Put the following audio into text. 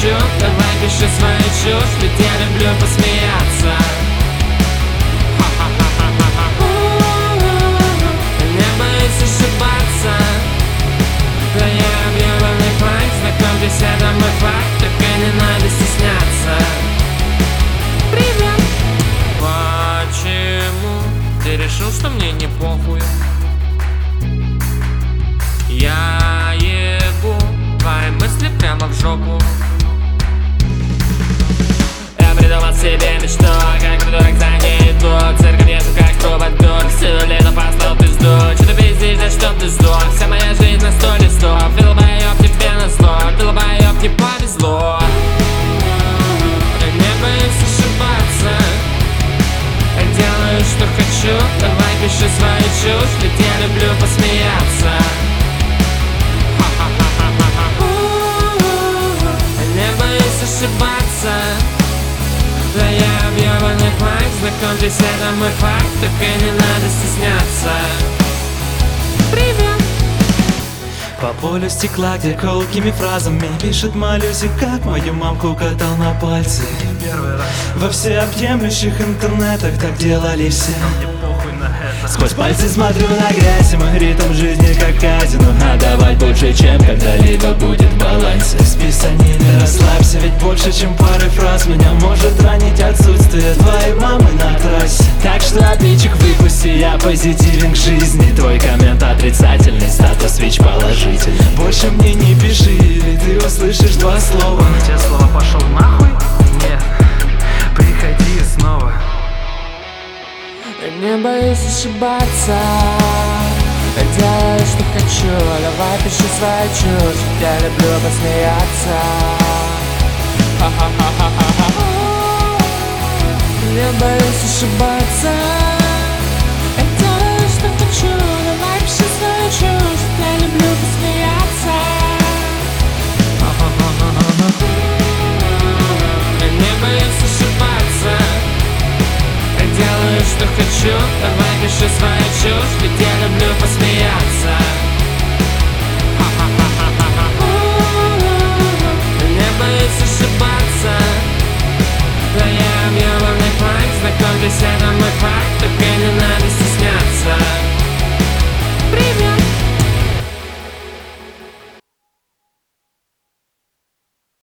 хочу, давай пиши свою чушь, ведь я люблю посмеяться. Не боюсь ошибаться. Да я объебанный флаг, знакомьтесь, это мой факт, только не надо стесняться. Привет! Почему ты решил, что мне не похуй? Я ебу твои мысли прямо в жопу. Я придумал себе мечту, как придурок за ней иду. Церковь езжу как трубадур, всю лето послал пизду. Че ты пиздишь, да что ты сдох? Вся моя жизнь на 100 листов. Долбоёб тебе назло, долбоёб тебе повезло. Я не боюсь ошибаться, я делаю, что хочу, давай пиши свою чушь, ведь я люблю посмеяться. Не боюсь ошибаться. Да я объебанный флаг, знакомьтесь, это мой факт, только не надо стесняться. Привет! По полю стекла, где колкими фразами пишет малюсик, как мою мамку катал на пальцы. Во всеобъемлющих интернетах так делали все. Сквозь пальцы смотрю на грязь, и мой ритм жизни как казино. Отдавать больше, чем когда-либо будет в балансе. С писаниной расслабься, ведь больше, чем пары фраз меня может ранить отсутствие твоей мамы на трассе. Так что отличик выпусти, я позитивен к жизни. Твой коммент отрицательный, статус ВИЧ положительный. Больше мне не пиши, или ты услышишь два слова. Те слова «пошел нахуй»? Нет, приходи снова. Не боюсь ошибаться, я делаю, что хочу, давай пиши свою чушь, я люблю посмеяться. Не боюсь ошибаться.